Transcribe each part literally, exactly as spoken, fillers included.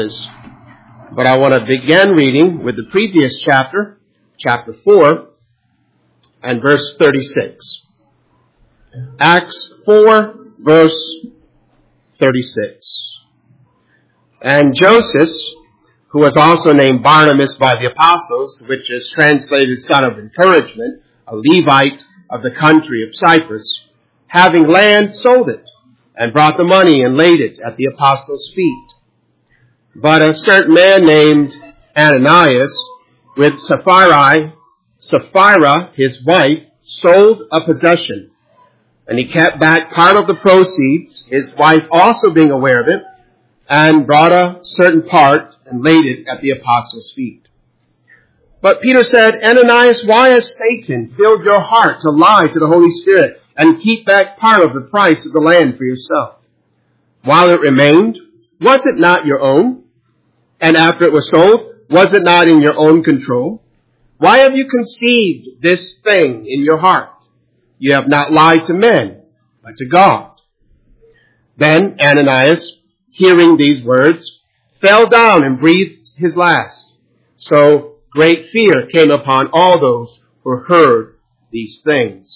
But I want to begin reading with the previous chapter, chapter four, and verse thirty-six. Acts four, verse thirty-six. And Joseph, who was also named Barnabas by the apostles, which is translated son of encouragement, a Levite of the country of Cyprus, having land, sold it, and brought the money and laid it at the apostles' feet. But a certain man named Ananias, with Sapphira, Sapphira, his wife, sold a possession, and he kept back part of the proceeds, his wife also being aware of it, and brought a certain part and laid it at the apostles' feet. But Peter said, Ananias, why has Satan filled your heart to lie to the Holy Spirit and keep back part of the price of the land for yourself? While it remained, was it not your own? And after it was sold, was it not in your own control? Why have you conceived this thing in your heart? You have not lied to men, but to God. Then Ananias, hearing these words, fell down and breathed his last. So great fear came upon all those who heard these things.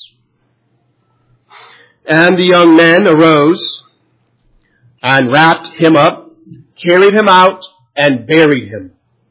And the young men arose and wrapped him up, carried him out, and buried him.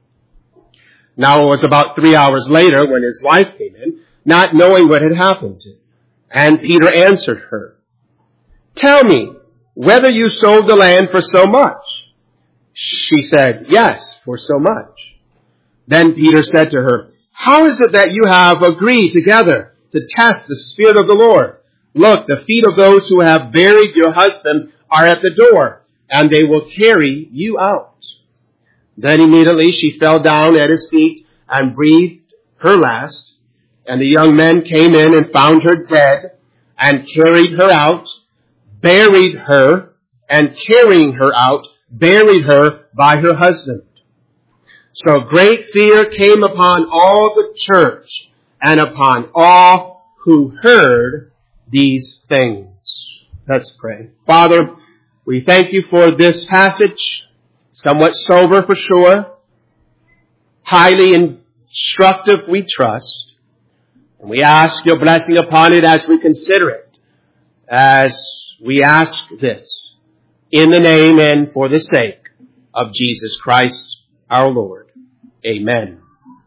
Now it was about three hours later when his wife came in, not knowing what had happened. And Peter answered her, Tell me whether you sold the land for so much. She said, Yes, for so much. Then Peter said to her, How is it that you have agreed together to test the Spirit of the Lord? Look, the feet of those who have buried your husband are at the door, and they will carry you out. Then immediately she fell down at his feet and breathed her last. And the young men came in and found her dead and carried her out, buried her, and carrying her out, buried her by her husband. So great fear came upon all the church and upon all who heard these things. Let's pray. Father, we thank you for this passage. Somewhat sober for sure, highly instructive we trust, and we ask your blessing upon it as we consider it, as we ask this, in the name and for the sake of Jesus Christ our Lord. Amen.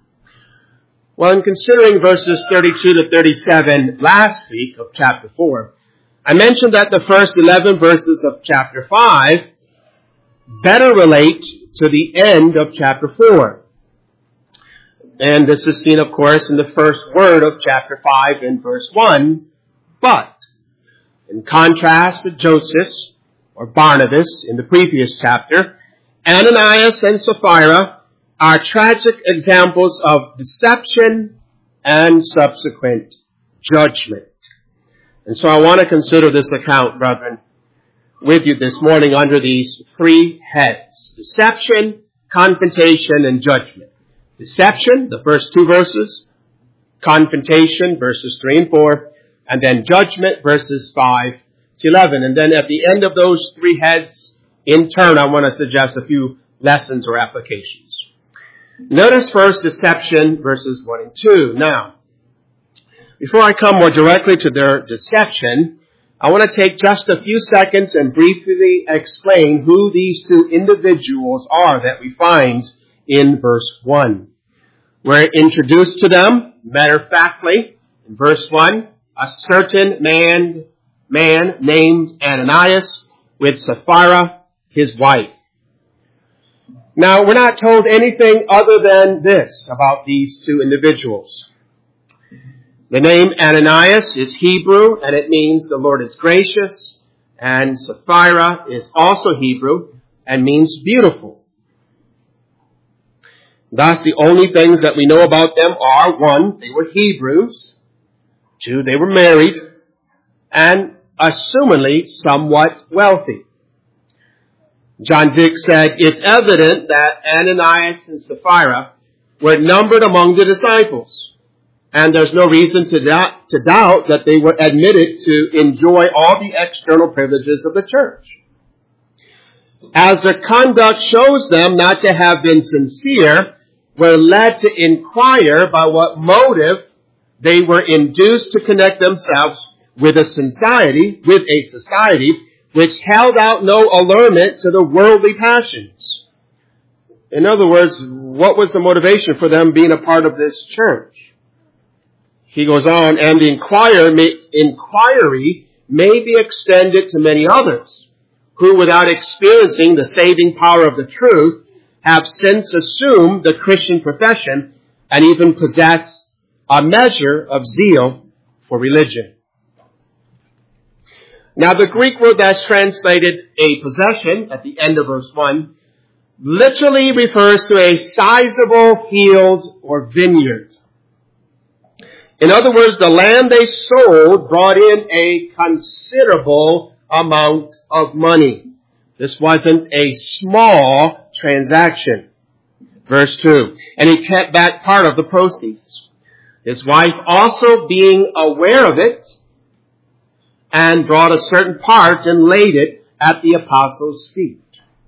Well, in considering verses thirty-two to thirty-seven last week of chapter four, I mentioned that the first eleven verses of chapter five better relate to the end of chapter four. And this is seen, of course, in the first word of chapter five in verse one. But, in contrast to Joseph, or Barnabas, in the previous chapter, Ananias and Sapphira are tragic examples of deception and subsequent judgment. And so I want to consider this account, brethren, with you this morning under these three heads: deception, confrontation, and judgment. Deception, the first two verses; confrontation, verses three and four; and then judgment, verses five to eleven. And then at the end of those three heads, in turn, I want to suggest a few lessons or applications. Notice first deception, verses one and two. Now, before I come more directly to their deception, I want to take just a few seconds and briefly explain who these two individuals are that we find in verse one. We're introduced to them, matter-of-factly, in verse one, a certain man, man named Ananias with Sapphira, his wife. Now, we're not told anything other than this about these two individuals. The name Ananias is Hebrew, and it means the Lord is gracious, and Sapphira is also Hebrew, and means beautiful. Thus, the only things that we know about them are, one, they were Hebrews, two, they were married, and assumedly somewhat wealthy. John Dick said, it's evident that Ananias and Sapphira were numbered among the disciples. And there's no reason to doubt, to doubt that they were admitted to enjoy all the external privileges of the church. as their conduct shows them not to have been sincere, were led to inquire by what motive they were induced to connect themselves with a society, with a society which held out no allurement to the worldly passions. In other words, what was the motivation for them being a part of this church? He goes on, and the inquire may, inquiry may be extended to many others, who without experiencing the saving power of the truth, have since assumed the Christian profession and even possess a measure of zeal for religion. Now the Greek word that's translated a possession at the end of verse one literally refers to a sizable field or vineyard. In other words, the land they sold brought in a considerable amount of money. This wasn't a small transaction. Verse two, and he kept back part of the proceeds. His wife also being aware of it, and brought a certain part and laid it at the apostles' feet.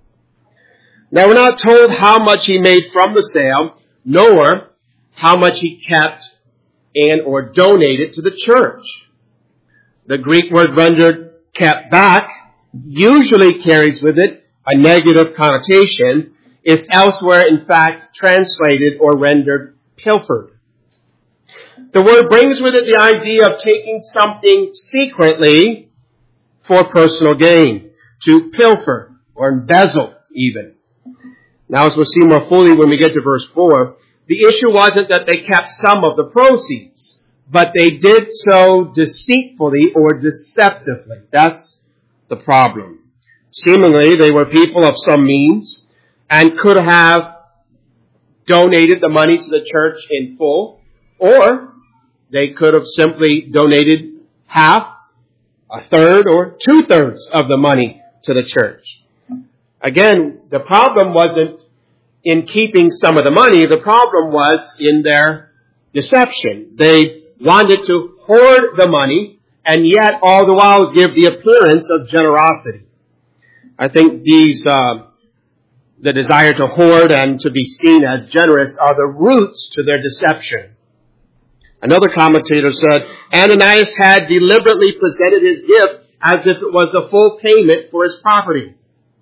Now we're not told how much he made from the sale, nor how much he kept and or donated to the church. The Greek word rendered kept back usually carries with it a negative connotation, is elsewhere in fact translated or rendered pilfered. The word brings with it the idea of taking something secretly for personal gain, to pilfer or embezzle even. Now, as we'll see more fully when we get to verse four, the issue wasn't that they kept some of the proceeds, but they did so deceitfully or deceptively. That's the problem. Seemingly, they were people of some means and could have donated the money to the church in full, or they could have simply donated half, a third, or two-thirds of the money to the church. Again, the problem wasn't in keeping some of the money. The problem was in their deception. They wanted to hoard the money and yet all the while give the appearance of generosity. I think these, uh, the desire to hoard and to be seen as generous are the roots to their deception. Another commentator said, Ananias had deliberately presented his gift as if it was the full payment for his property,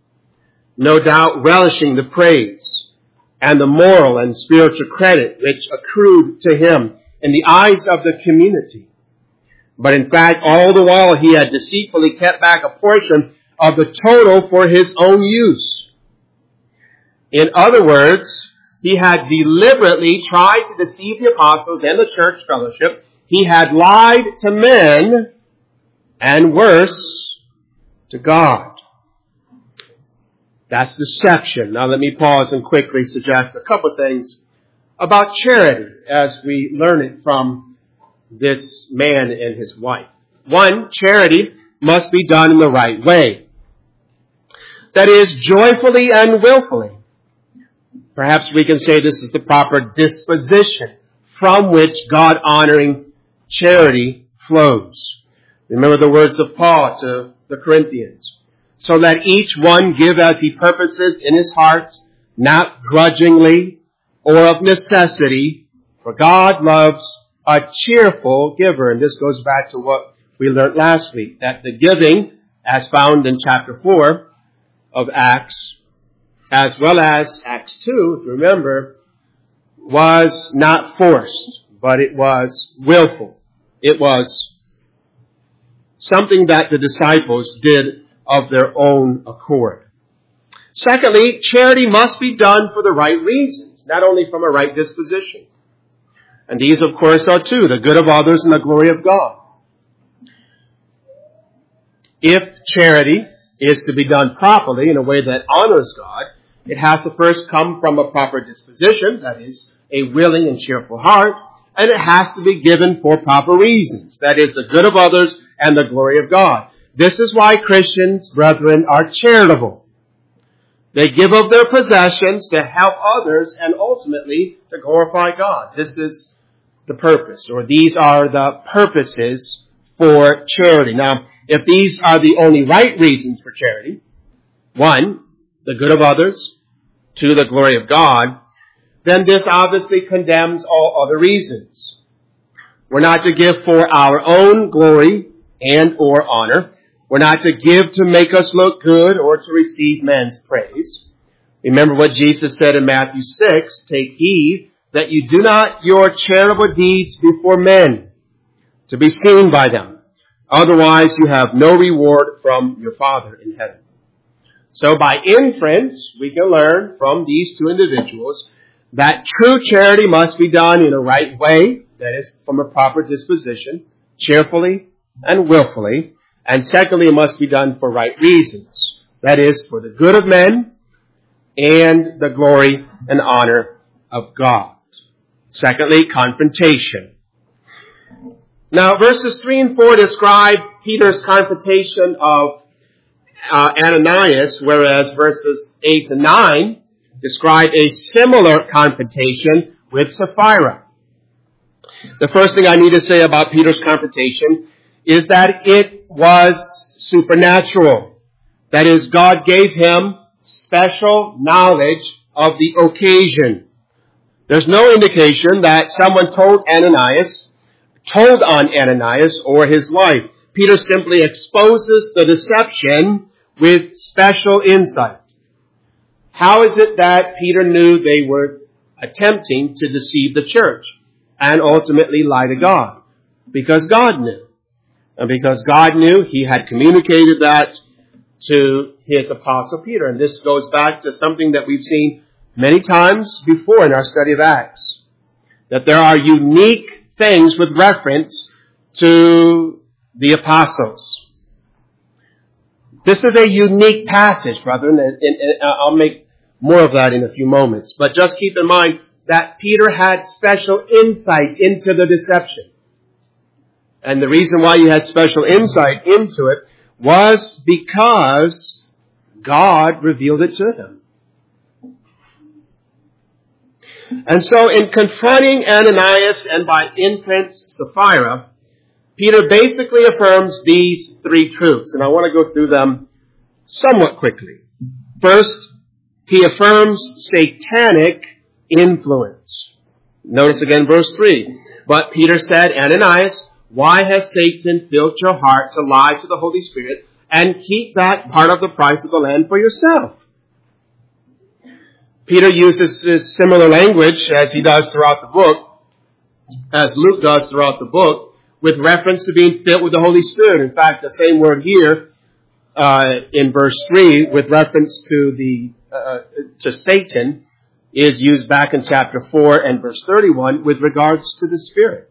no doubt relishing the praise and the moral and spiritual credit which accrued to him in the eyes of the community. But in fact, all the while he had deceitfully kept back a portion of the total for his own use. In other words, he had deliberately tried to deceive the apostles and the church fellowship. He had lied to men, and worse, to God. That's deception. Now let me pause and quickly suggest a couple of things about charity as we learn it from this man and his wife. One, charity must be done in the right way. That is, joyfully and willfully. Perhaps we can say this is the proper disposition from which God-honoring charity flows. Remember the words of Paul to the Corinthians. So let each one give as he purposes in his heart, not grudgingly or of necessity, for God loves a cheerful giver. And this goes back to what we learned last week, that the giving, as found in chapter four of Acts, as well as Acts two, if you remember, was not forced, but it was willful. It was something that the disciples did of their own accord. Secondly, charity must be done for the right reasons, not only from a right disposition. And these, of course, are two, the good of others and the glory of God. If charity is to be done properly in a way that honors God, it has to first come from a proper disposition, that is, a willing and cheerful heart, and it has to be given for proper reasons, that is, the good of others and the glory of God. This is why Christians, brethren, are charitable. They give of their possessions to help others and ultimately to glorify God. This is the purpose, or these are the purposes for charity. Now, if these are the only right reasons for charity, one, the good of others to the glory of God, then this obviously condemns all other reasons. We're not to give for our own glory and or honor. We're not to give to make us look good or to receive men's praise. Remember what Jesus said in Matthew six, take heed that you do not your charitable deeds before men to be seen by them. Otherwise you have no reward from your Father in heaven. So by inference, we can learn from these two individuals that true charity must be done in a right way, that is, from a proper disposition, cheerfully and willfully. And secondly, it must be done for right reasons, that is, for the good of men and the glory and honor of God. Secondly, confrontation. Now, verses three and four describe Peter's confrontation of uh, Ananias, whereas verses eight and nine describe a similar confrontation with Sapphira. The first thing I need to say about Peter's confrontation is that it was supernatural. That is, God gave him special knowledge of the occasion. There's no indication that someone told Ananias, told on Ananias or his wife. Peter simply exposes the deception with special insight. How is it that Peter knew they were attempting to deceive the church and ultimately lie to God? Because God knew. And because God knew, he had communicated that to his apostle Peter. And this goes back to something that we've seen many times before in our study of Acts. That there are unique things with reference to the apostles. This is a unique passage, brethren, and, and, and I'll make more of that in a few moments. But just keep in mind that Peter had special insight into the deception. And the reason why he had special insight into it was because God revealed it to him. And so in confronting Ananias and by inference Sapphira, Peter basically affirms these three truths. And I want to go through them somewhat quickly. First, he affirms satanic influence. Notice again verse three. But Peter said, Ananias, why has Satan filled your heart to lie to the Holy Spirit and keep back part of the price of the land for yourself? Peter uses this similar language as he does throughout the book, as Luke does throughout the book, with reference to being filled with the Holy Spirit. In fact, the same word here uh, in verse three with reference to the uh, to Satan is used back in chapter four and verse thirty-one with regards to the Spirit.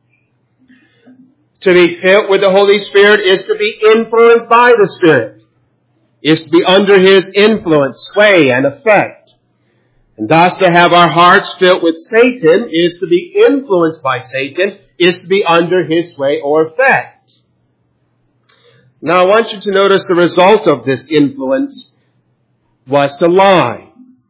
To be filled with the Holy Spirit is to be influenced by the Spirit, is to be under his influence, sway, and effect. And thus to have our hearts filled with Satan is to be influenced by Satan, is to be under his sway or effect. Now I want you to notice the result of this influence was to lie.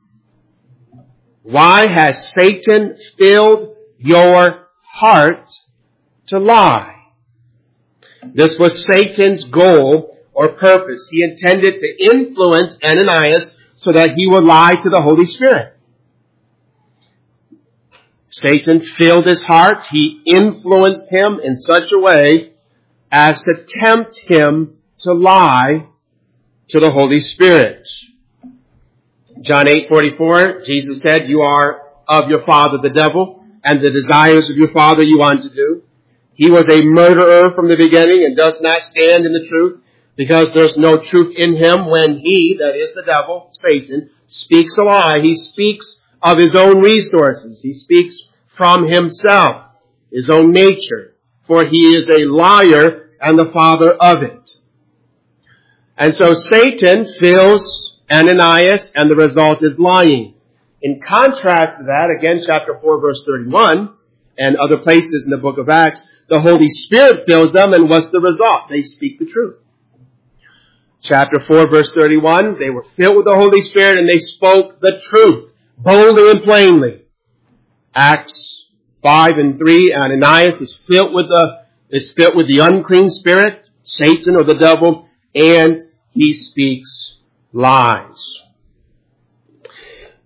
Why has Satan filled your heart to lie? This was Satan's goal or purpose. He intended to influence Ananias so that he would lie to the Holy Spirit. Satan filled his heart. He influenced him in such a way as to tempt him to lie to the Holy Spirit. John eight forty-four, Jesus said, you are of your father the devil, and the desires of your father you want to do. He was a murderer from the beginning and does not stand in the truth, because there's no truth in him when he, that is the devil, Satan, speaks a lie. He speaks of his own resources. He speaks from himself, his own nature, for he is a liar and the father of it. And so Satan fills Ananias, and the result is lying. In contrast to that, again, chapter four, verse thirty-one, and other places in the book of Acts, the Holy Spirit fills them, and what's the result? They speak the truth. Chapter four, verse thirty-one, they were filled with the Holy Spirit, and they spoke the truth, boldly and plainly. Acts five and three, Ananias is filled with the, is filled with the unclean spirit, Satan or the devil, and he speaks lies.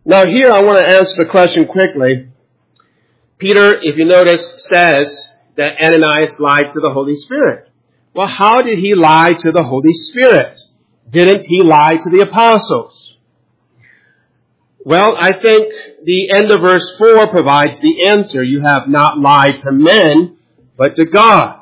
Now here I want to answer the question quickly. Peter, if you notice, says that Ananias lied to the Holy Spirit. Well, how did he lie to the Holy Spirit? Didn't he lie to the apostles? Well, I think the end of verse four provides the answer. You have not lied to men, but to God.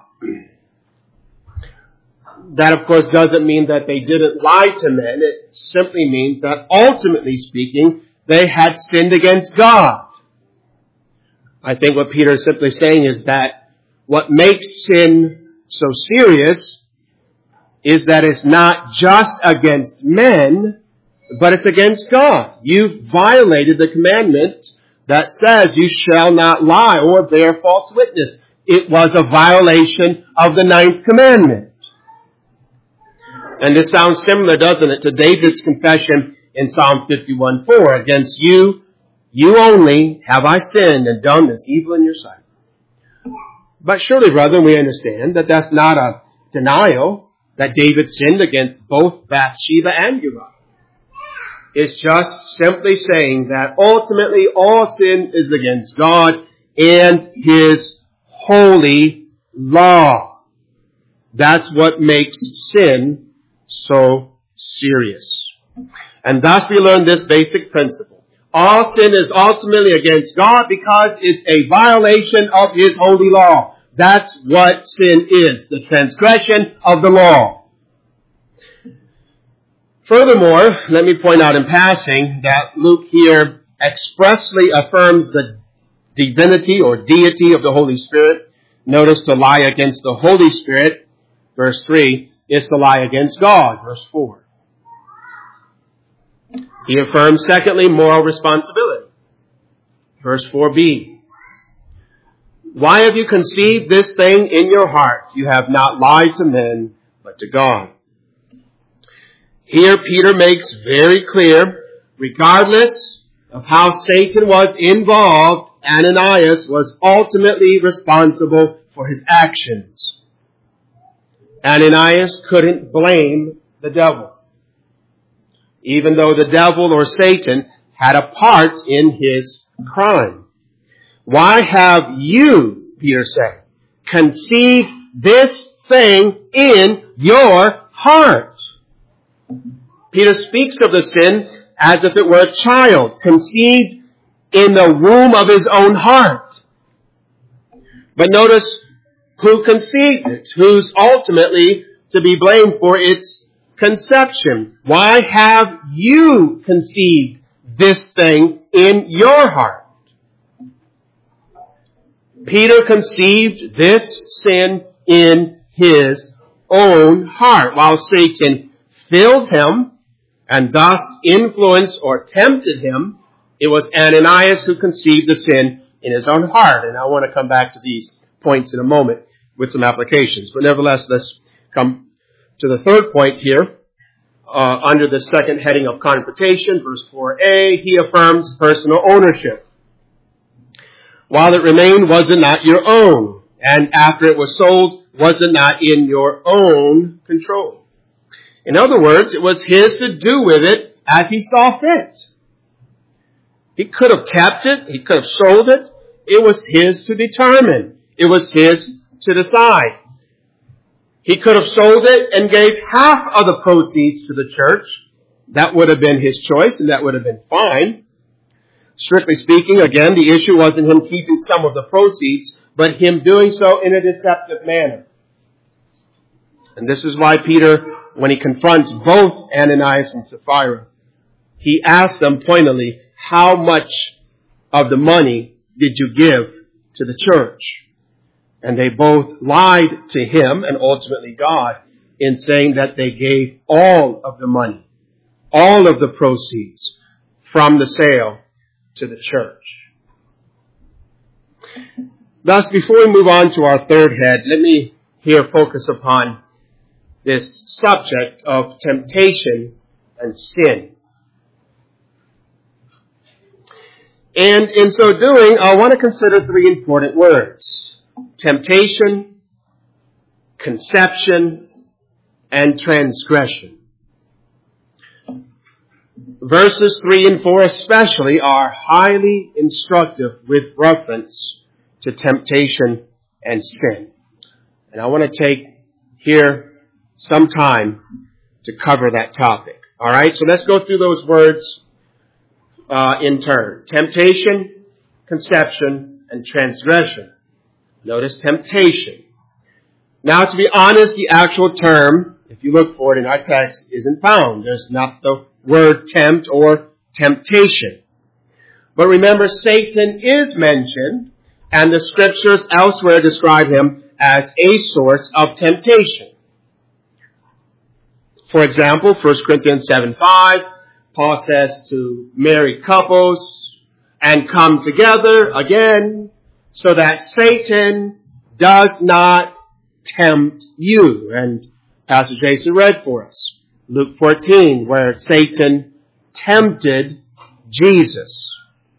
That, of course, doesn't mean that they didn't lie to men. It simply means that, ultimately speaking, they had sinned against God. I think what Peter is simply saying is that what makes sin so serious is that it's not just against men, but it's against God. You've violated the commandment that says you shall not lie or bear false witness. It was a violation of the ninth commandment. And this sounds similar, doesn't it, to David's confession in Psalm fifty-one four. Against you, you only have I sinned and done this evil in your sight. But surely, brethren, we understand that that's not a denial that David sinned against both Bathsheba and Uriah. It's just simply saying that ultimately all sin is against God and His holy law. That's what makes sin so serious. And thus we learn this basic principle. All sin is ultimately against God because it's a violation of His holy law. That's what sin is, the transgression of the law. Furthermore, let me point out in passing that Luke here expressly affirms the divinity or deity of the Holy Spirit. Notice to lie against the Holy Spirit, verse three, is to lie against God, verse four. He affirms, secondly, moral responsibility. Verse four b. Why have you conceived this thing in your heart? You have not lied to men, but to God. Here Peter makes very clear, regardless of how Satan was involved, Ananias was ultimately responsible for his actions. Ananias couldn't blame the devil, even though the devil or Satan had a part in his crime. Why have you, Peter said, conceived this thing in your heart? Peter speaks of the sin as if it were a child conceived in the womb of his own heart. But notice who conceived it, who's ultimately to be blamed for its conception. Why have you conceived this thing in your heart? Peter conceived this sin in his own heart, while Satan filled him and thus influenced or tempted him. It was Ananias who conceived the sin in his own heart. And I want to come back to these points in a moment with some applications. But nevertheless, let's come to the third point here. Uh, under the second heading of confrontation, verse four a, he affirms personal ownership. While it remained, was it not your own? And after it was sold, was it not in your own control? In other words, it was his to do with it as he saw fit. He could have kept it. He could have sold it. It was his to determine. It was his to decide. He could have sold it and gave half of the proceeds to the church. That would have been his choice, and that would have been fine. Strictly speaking, again, the issue wasn't him keeping some of the proceeds, but him doing so in a deceptive manner. And this is why Peter, when he confronts both Ananias and Sapphira, he asks them pointedly, how much of the money did you give to the church? And they both lied to him and ultimately God in saying that they gave all of the money, all of the proceeds from the sale to the church. Thus, before we move on to our third head, let me here focus upon this subject of temptation and sin. And in so doing, I want to consider three important words: temptation, conception, and transgression. verses three and four especially are highly instructive with reference to temptation and sin. And I want to take here some time to cover that topic. All right, so let's go through those words uh, in turn. Temptation, conception, and transgression. Notice temptation. Now, to be honest, the actual term, if you look for it in our text, isn't found. There's not the word tempt or temptation. But remember, Satan is mentioned, and the scriptures elsewhere describe him as a source of temptation. For example, First Corinthians seven five, Paul says to married couples, and come together again, so that Satan does not tempt you. And Pastor Jason read for us Luke fourteen, where Satan tempted Jesus.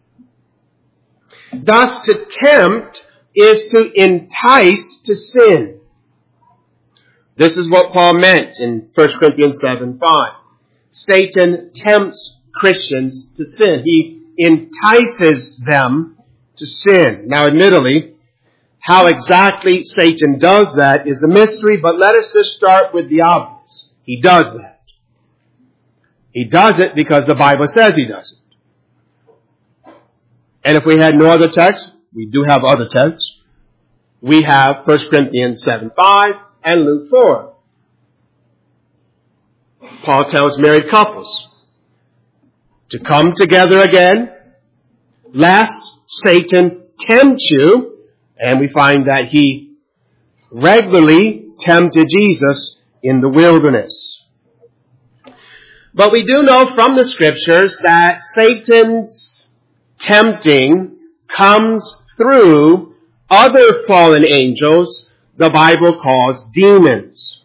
Thus, to tempt is to entice to sin. This is what Paul meant in First Corinthians seven five. Satan tempts Christians to sin. He entices them to sin. Now, admittedly, how exactly Satan does that is a mystery, but let us just start with the obvious. He does that. He does it because the Bible says he does it. And if we had no other text, we do have other texts. We have First Corinthians seven five and Luke four. Paul tells married couples to come together again, lest Satan tempt you. And we find that he regularly tempted Jesus in the wilderness. But we do know from the scriptures that Satan's tempting comes through other fallen angels the Bible calls demons.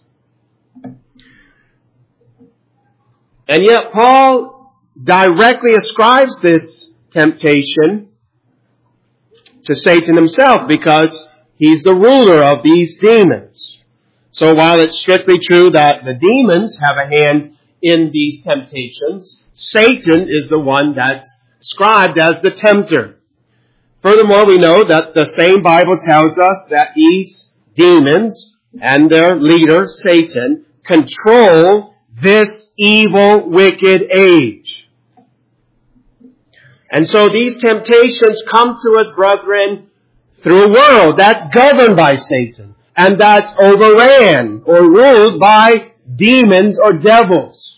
And yet Paul directly ascribes this temptation to Satan himself because he's the ruler of these demons. So while it's strictly true that the demons have a hand in these temptations, Satan is the one that's described as the tempter. Furthermore, we know that the same Bible tells us that these demons and their leader, Satan, control this evil, wicked age. And so these temptations come to us, brethren, through a world that's governed by Satan and that's overran or ruled by demons or devils.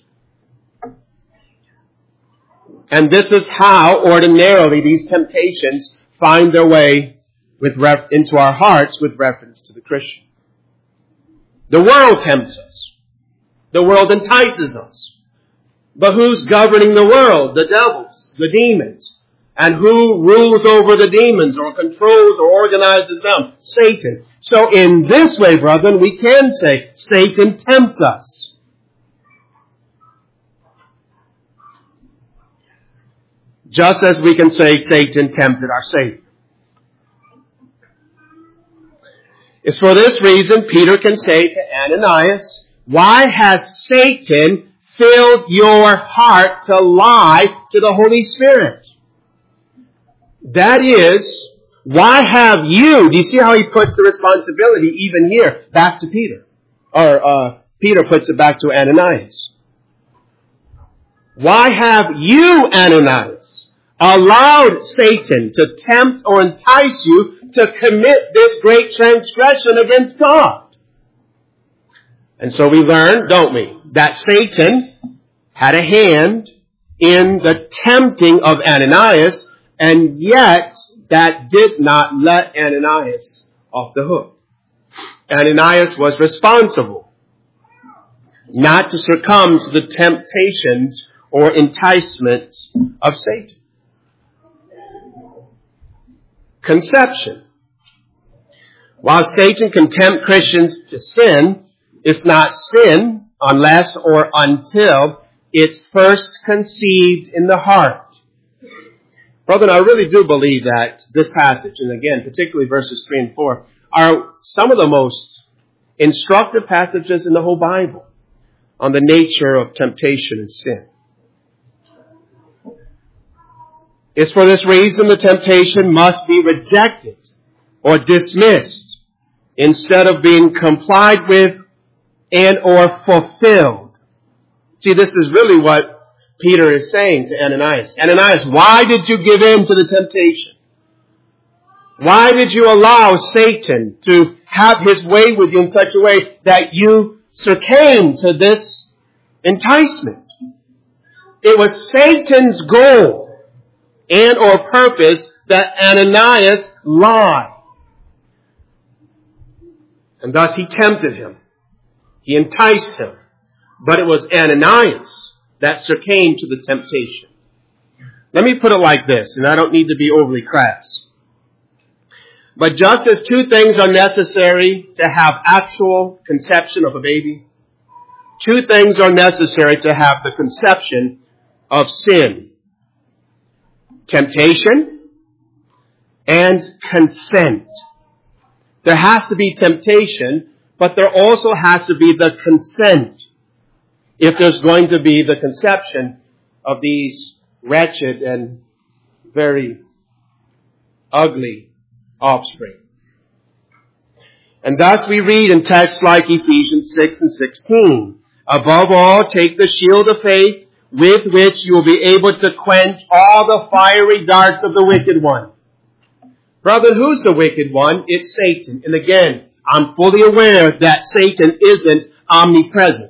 And this is how ordinarily these temptations find their way with ref- into our hearts with reference to the Christian. The world tempts us. The world entices us. But who's governing the world? The devils, the demons. And who rules over the demons or controls or organizes them? Satan. So in this way, brethren, we can say Satan tempts us. Just as we can say Satan tempted our Savior. It's for this reason Peter can say to Ananias, why has Satan filled your heart to lie to the Holy Spirit? That is, why have you, do you see how he puts the responsibility even here back to Peter? Or uh, Peter puts it back to Ananias. Why have you, Ananias, allowed Satan to tempt or entice you to commit this great transgression against God? And so we learn, don't we, that Satan had a hand in the tempting of Ananias, and yet that did not let Ananias off the hook. Ananias was responsible not to succumb to the temptations or enticements of Satan. Conception. While Satan can tempt Christians to sin, it's not sin unless or until it's first conceived in the heart. Brethren, I really do believe that this passage, and again, particularly verses three and four, are some of the most instructive passages in the whole Bible on the nature of temptation and sin. It's for this reason the temptation must be rejected or dismissed instead of being complied with and or fulfilled. See, this is really what Peter is saying to Ananias. Ananias, why did you give in to the temptation? Why did you allow Satan to have his way with you in such a way that you succumbed to this enticement? It was Satan's goal and or purpose that Ananias lied. And thus he tempted him. He enticed him. But it was Ananias that succumbed to the temptation. Let me put it like this, and I don't need to be overly crass. But just as two things are necessary to have actual conception of a baby, two things are necessary to have the conception of sin. Temptation and consent. There has to be temptation, but there also has to be the consent if there's going to be the conception of these wretched and very ugly offspring. And thus we read in texts like Ephesians six and sixteen, above all, take the shield of faith with which you will be able to quench all the fiery darts of the wicked one. Brother, who's the wicked one? It's Satan. And again, I'm fully aware that Satan isn't omnipresent.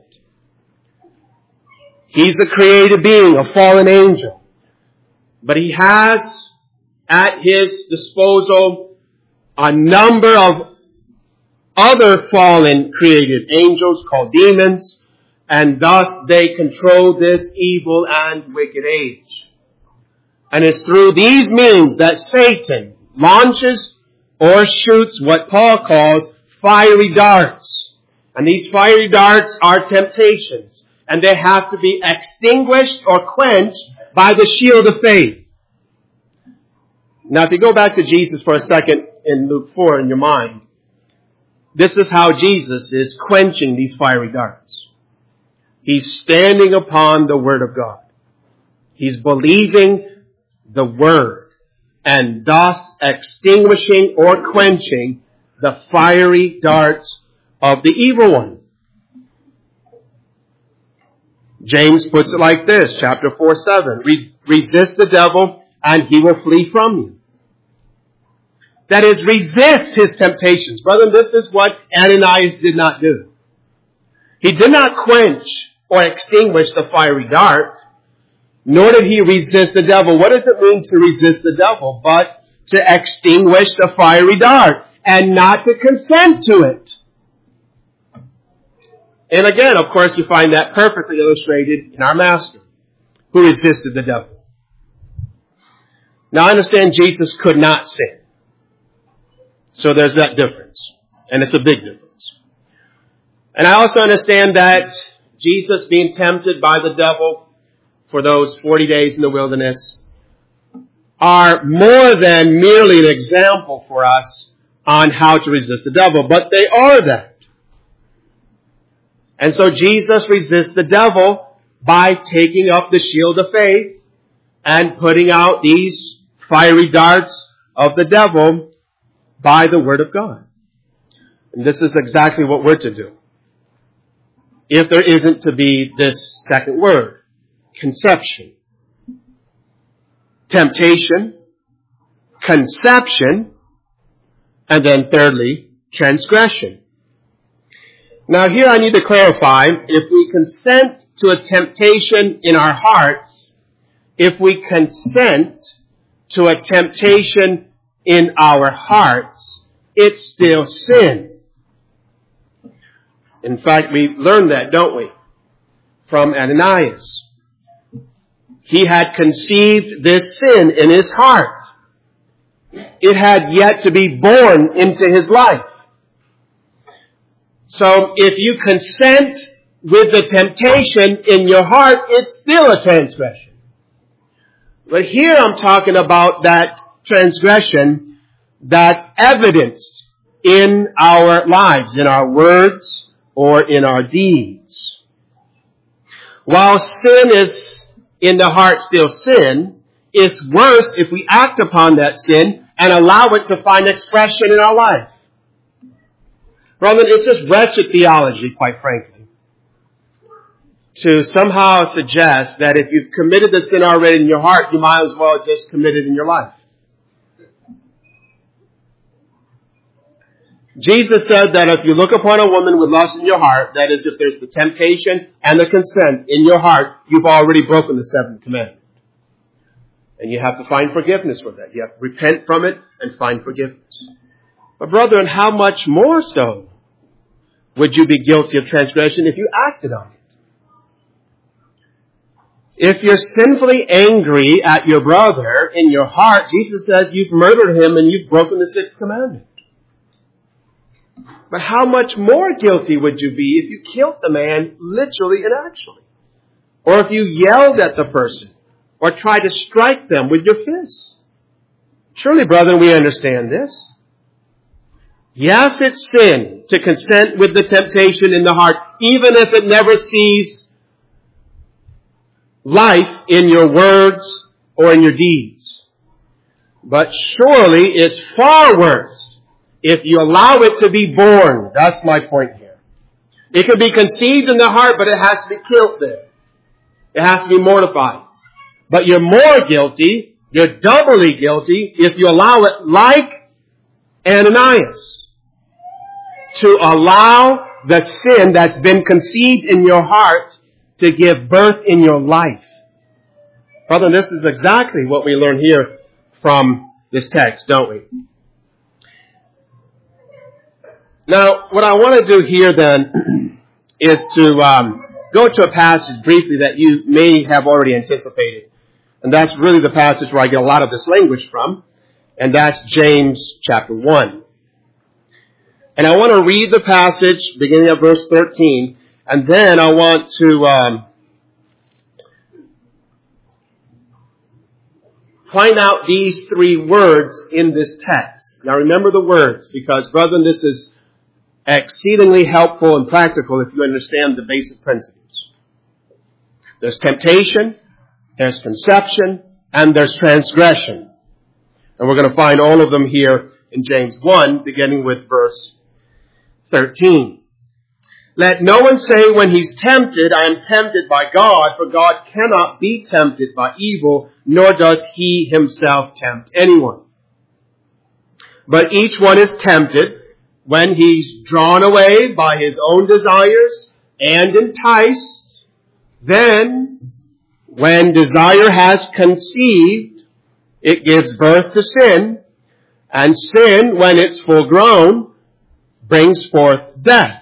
He's a created being, a fallen angel. But he has at his disposal a number of other fallen created angels called demons, and thus they control this evil and wicked age. And it's through these means that Satan launches or shoots what Paul calls fiery darts. And these fiery darts are temptations, and they have to be extinguished or quenched by the shield of faith. Now, if you go back to Jesus for a second in Luke four in your mind, this is how Jesus is quenching these fiery darts. He's standing upon the Word of God. He's believing the Word and thus extinguishing or quenching the fiery darts of the evil one. James puts it like this, chapter four, seven. Resist the devil and he will flee from you. That is, resist his temptations. Brethren, this is what Ananias did not do. He did not quench or extinguish the fiery dart, nor did he resist the devil. What does it mean to resist the devil? But to extinguish the fiery dart and not to consent to it. And again, of course, you find that perfectly illustrated in our Master, who resisted the devil. Now, I understand Jesus could not sin. So there's that difference. And it's a big difference. And I also understand that Jesus being tempted by the devil for those forty days in the wilderness are more than merely an example for us on how to resist the devil, but they are that. And so Jesus resists the devil by taking up the shield of faith and putting out these fiery darts of the devil by the Word of God. And this is exactly what we're to do. If there isn't to be this second word, conception, temptation, conception, and then thirdly, transgression. Now here I need to clarify, if we consent to a temptation in our hearts, if we consent to a temptation in our hearts, it's still sin. In fact, we learned that, don't we? From Ananias. He had conceived this sin in his heart. It had yet to be born into his life. So if you consent with the temptation in your heart, it's still a transgression. But here I'm talking about that transgression that's evidenced in our lives, in our words or in our deeds. While sin is in the heart still sin, It's worse if we act upon that sin and allow it to find expression in our life. Brother, it's just wretched theology, quite frankly, to somehow suggest that if you've committed the sin already in your heart, you might as well just commit it in your life. Jesus said that if you look upon a woman with lust in your heart, that is, if there's the temptation and the consent in your heart, you've already broken the seventh commandment. And you have to find forgiveness for that. You have to repent from it and find forgiveness. But brethren, how much more so would you be guilty of transgression if you acted on it? If you're sinfully angry at your brother in your heart, Jesus says you've murdered him and you've broken the sixth commandment. But how much more guilty would you be if you killed the man literally and actually? Or if you yelled at the person or tried to strike them with your fists? Surely, brethren, we understand this. Yes, it's sin to consent with the temptation in the heart, even if it never sees life in your words or in your deeds. But surely it's far worse if you allow it to be born. That's my point here. It can be conceived in the heart, but it has to be killed there. It has to be mortified. But you're more guilty, you're doubly guilty, if you allow it, like Ananias, to allow the sin that's been conceived in your heart to give birth in your life. Brother, this is exactly what we learn here from this text, don't we? Now, what I want to do here then is to um, go to a passage briefly that you may have already anticipated. And that's really the passage where I get a lot of this language from. And that's James chapter one. And I want to read the passage beginning at verse thirteen. And then I want to um, find out these three words in this text. Now remember the words, because brethren, this is exceedingly helpful and practical if you understand the basic principles. There's temptation, there's conception, and there's transgression. And we're going to find all of them here in James one, beginning with verse thirteen. Let no one say when he's tempted, I am tempted by God, for God cannot be tempted by evil, nor does he himself tempt anyone. But each one is tempted when he's drawn away by his own desires and enticed. Then, when desire has conceived, it gives birth to sin. And sin, when it's full grown, brings forth death.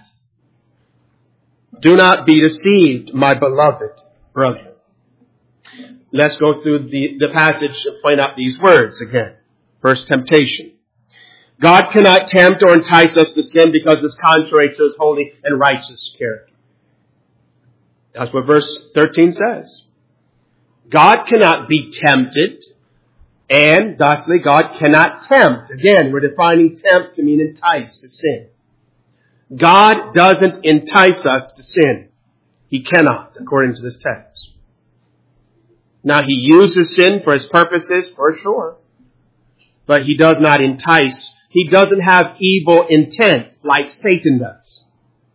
Do not be deceived, my beloved brethren. Let's go through the, the passage and point out these words again. First, temptation. God cannot tempt or entice us to sin because it's contrary to his holy and righteous character. That's what verse thirteen says. God cannot be tempted, and thusly God cannot tempt. Again, we're defining tempt to mean entice to sin. God doesn't entice us to sin. He cannot, according to this text. Now, he uses sin for his purposes, for sure, but he does not entice. He doesn't have evil intent like Satan does.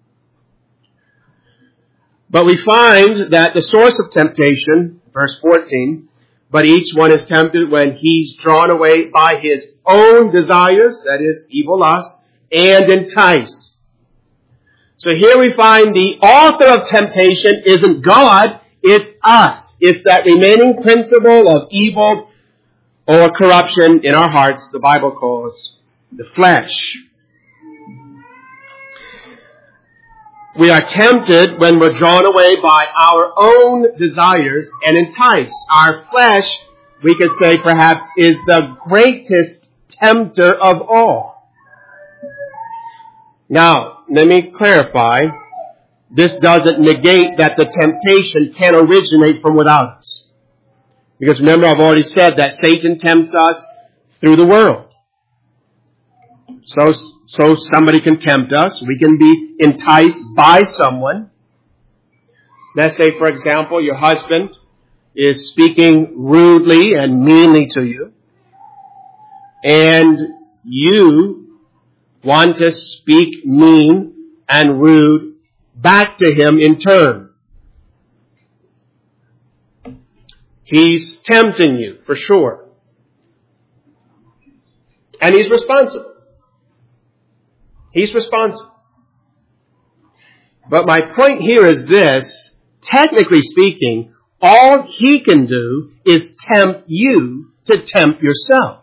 But we find that the source of temptation, verse fourteen, but each one is tempted when he's drawn away by his own desires, that is, evil lust, and enticed. So here we find the author of temptation isn't God, it's us. It's that remaining principle of evil or corruption in our hearts, the Bible calls the flesh. We are tempted when we're drawn away by our own desires and enticed. Our flesh, we could say perhaps, is the greatest tempter of all. Now, let me clarify. This doesn't negate that the temptation can originate from without us. Because remember, I've already said that Satan tempts us through the world. So, so somebody can tempt us. We can be enticed by someone. Let's say, for example, your husband is speaking rudely and meanly to you, and you want to speak mean and rude back to him in turn. He's tempting you, for sure. And he's responsible. He's responsible. But my point here is this. Technically speaking, all he can do is tempt you to tempt yourself.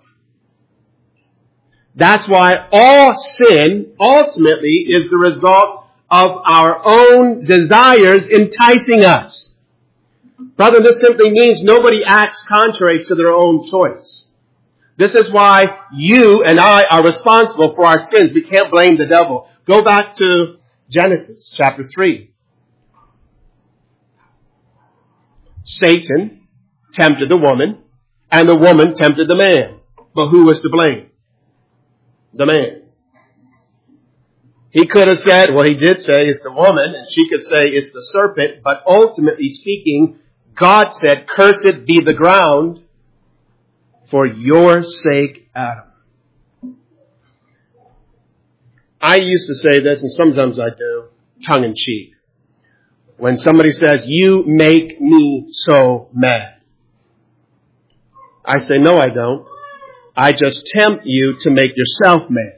That's why all sin ultimately is the result of our own desires enticing us. Brother, this simply means nobody acts contrary to their own choice. This is why you and I are responsible for our sins. We can't blame the devil. Go back to Genesis chapter three. Satan tempted the woman, and the woman tempted the man. But who was to blame? The man. He could have said, well, he did say it's the woman, and she could say it's the serpent, but ultimately speaking, God said, cursed be the ground for your sake, Adam. I used to say this, and sometimes I do, tongue in cheek. When somebody says, you make me so mad. I say, no, I don't. I just tempt you to make yourself mad.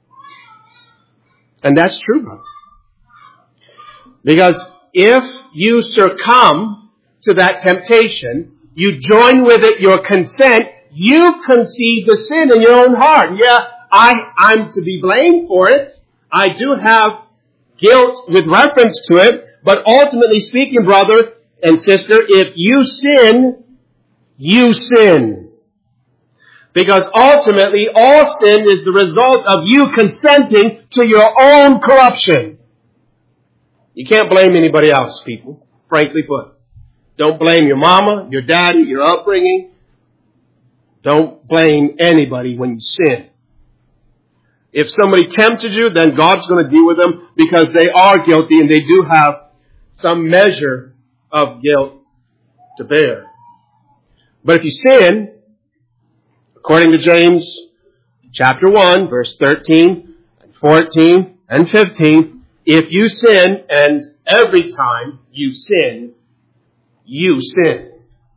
And that's true, brother. Because if you succumb to that temptation, you join with it your consent, you conceive the sin in your own heart. Yeah, I, I'm to be blamed for it. I do have guilt with reference to it. But ultimately speaking, brother and sister, if you sin, you sin. Because ultimately all sin is the result of you consenting to your own corruption. You can't blame anybody else, people, frankly put. Don't blame your mama, your daddy, your upbringing. Don't blame anybody when you sin. If somebody tempted you, then God's going to deal with them because they are guilty and they do have some measure of guilt to bear. But if you sin, according to James chapter one, verse thirteen, and fourteen, and fifteen, if you sin, and every time you sin, you sin.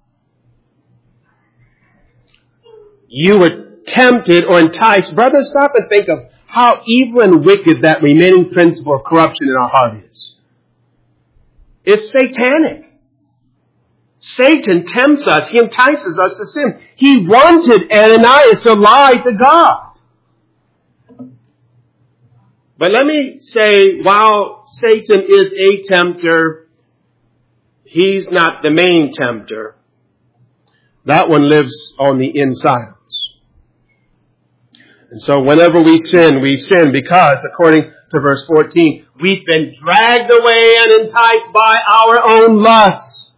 You were tempted or enticed. Brothers, stop and think of how evil and wicked that remaining principle of corruption in our heart is. It's satanic. Satan tempts us. He entices us to sin. He wanted Ananias to lie to God. But let me say, while Satan is a tempter, he's not the main tempter. That one lives on the inside of us. And so whenever we sin, we sin because, according to verse fourteen, we've been dragged away and enticed by our own lusts.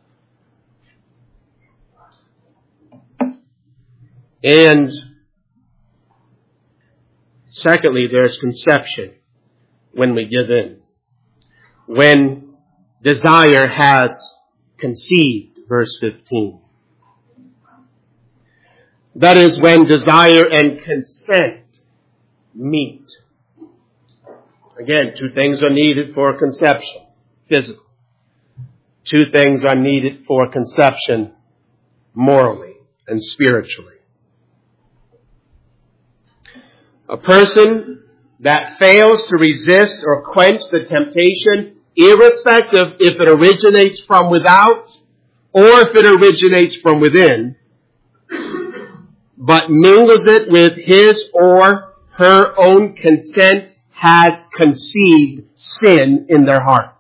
And secondly, there's conception when we give in. When desire has conceived, verse fifteen. That is when desire and consent meet. Again, two things are needed for conception, physical. Two things are needed for conception, morally and spiritually. A person that fails to resist or quench the temptation, irrespective if it originates from without or if it originates from within, but mingles it with his or her own consent, has conceived sin in their heart.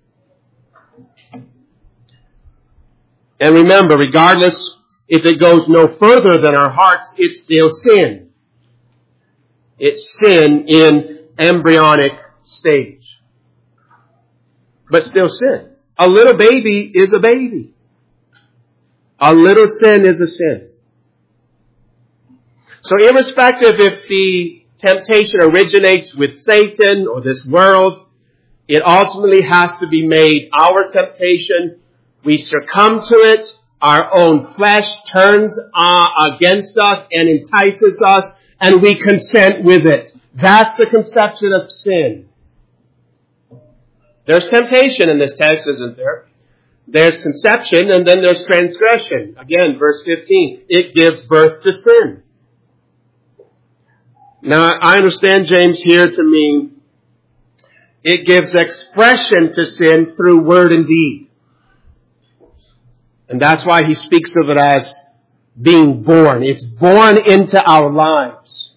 And remember, regardless if it goes no further than our hearts, it's still sin. It's sin in embryonic stage. But still sin. A little baby is a baby. A little sin is a sin. So irrespective if the temptation originates with Satan or this world, it ultimately has to be made our temptation. We succumb to it our own flesh turns uh, against us and entices us, and we consent with it. That's the conception of sin. There's temptation in this text, isn't there? There's conception, and then there's transgression. Again, verse fifteen, it gives birth to sin. Now, I understand James here to mean it gives expression to sin through word and deed. And that's why he speaks of it as being born. It's born into our lives.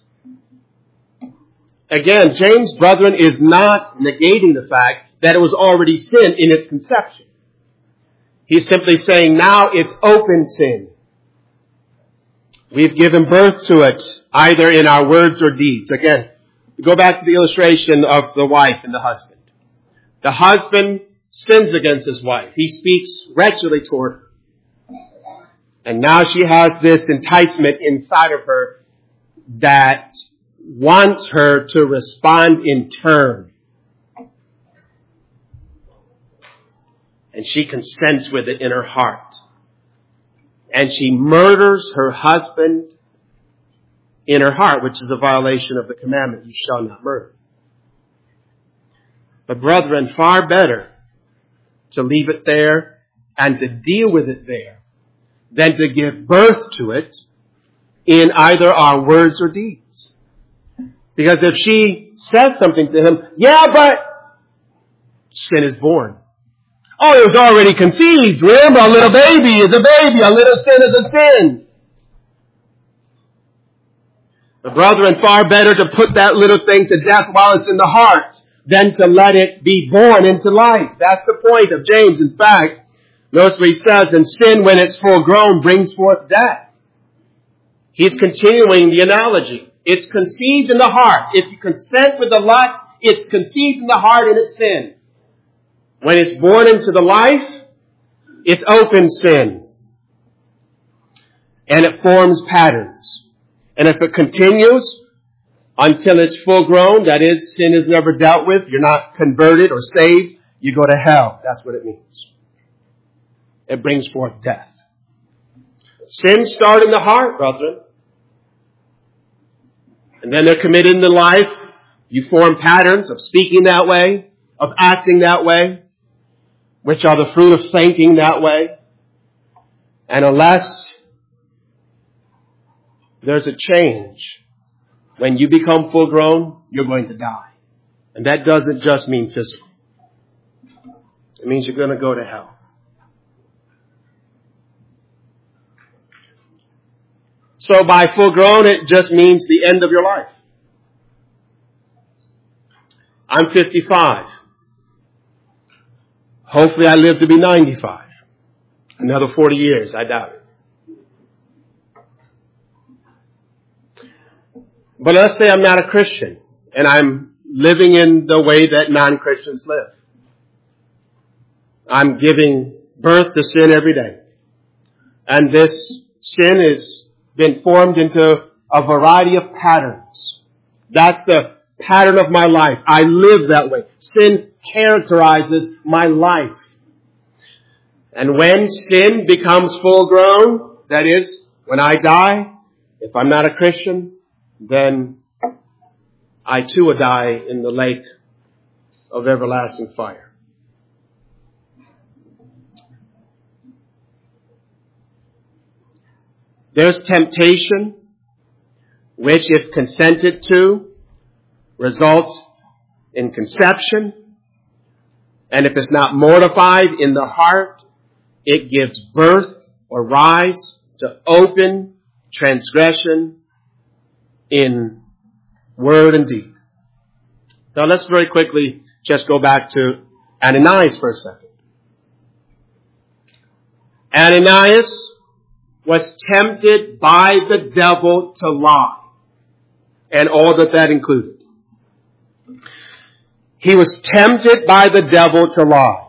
Again, James, brethren, is not negating the fact that it was already sin in its conception. He's simply saying now it's open sin. We've given birth to it either in our words or deeds. Again, go back to the illustration of the wife and the husband. The husband sins against his wife. He speaks wretchedly toward her. And now she has this enticement inside of her that wants her to respond in turn. And she consents with it in her heart. And she murders her husband in her heart, which is a violation of the commandment, you shall not murder. But brethren, far better to leave it there and to deal with it there than to give birth to it in either our words or deeds. Because if she says something to him, yeah, but sin is born. Oh, it was already conceived. Remember, a little baby is a baby. A little sin is a sin. But brethren, far better to put that little thing to death while it's in the heart than to let it be born into life. That's the point of James. In fact, notice what he says, and sin, when it's full grown, brings forth death. He's continuing the analogy. It's conceived in the heart. If you consent with the lust, it's conceived in the heart and it's sin. When it's born into the life, it's open sin. And it forms patterns. And if it continues until it's full grown, that is, sin is never dealt with, you're not converted or saved, you go to hell. That's what it means. It brings forth death. Sins start in the heart, brethren. And then they're committed in the life. You form patterns of speaking that way, of acting that way, which are the fruit of thinking that way. And unless there's a change, when you become full grown, you're going to die. And that doesn't just mean physical. It means you're going to go to hell. So by full grown, it just means the end of your life. I'm fifty-five. Hopefully I live to be ninety-five. Another forty years, I doubt it. But let's say I'm not a Christian and I'm living in the way that non-Christians live. I'm giving birth to sin every day. And this sin has been formed into a variety of patterns. That's the pattern of my life. I live that way. Sin characterizes my life. And when sin becomes full grown, that is, when I die, if I'm not a Christian, then I too will die in the lake of everlasting fire. There's temptation, which if consented to, results in conception. And if it's not mortified in the heart, it gives birth or rise to open transgression in word and deed. Now let's very quickly just go back to Ananias for a second. Ananias was tempted by the devil to lie, and all that that included. He was tempted by the devil to lie.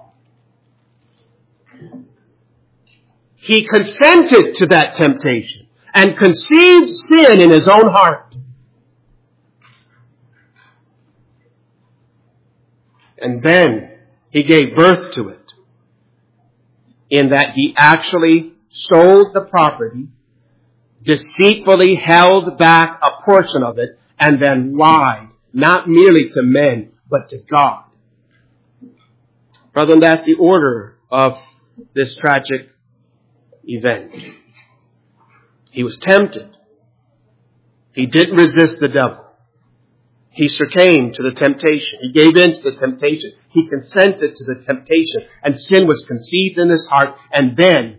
He consented to that temptation and conceived sin in his own heart. And then he gave birth to it in that he actually sold the property, deceitfully held back a portion of it, and then lied, not merely to men, but to God. Brethren, that's the order of this tragic event. He was tempted. He didn't resist the devil. He succumbed to the temptation. He gave in to the temptation. He consented to the temptation. And sin was conceived in his heart. And then,